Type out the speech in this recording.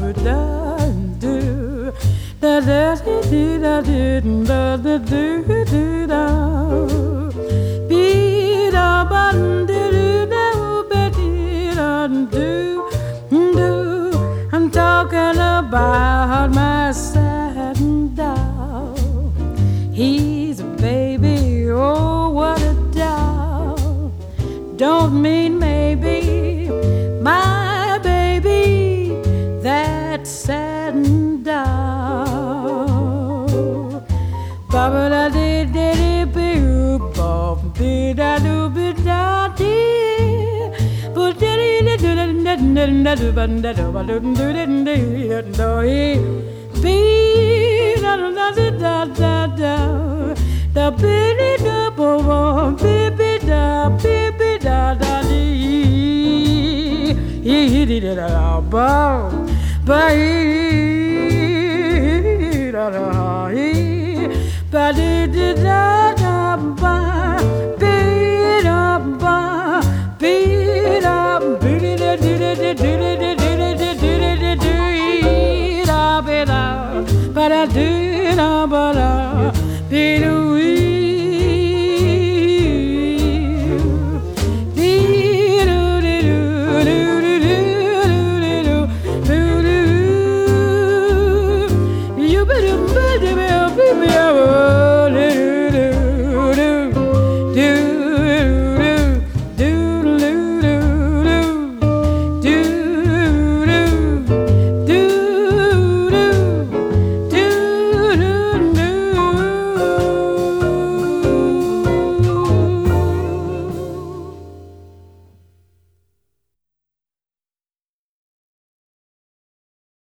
I'm talking about my satin doll. He's a baby, oh what a doll. Don't mean maybe, my baby, that satin doll. Baba da dee dee dee boo bop dee da doo be da dee. But dee dee dee dee dee dee dee dee dee ba da do ba do do dee dee do he be da da da da da da da be dee da bo bo be be da dee he dee da da ba ba he da da he ba dee dee da da ba be da ba be da be dee dee dee dee dee dee dee dee dee dee dee da be da ba da dee da ba da be do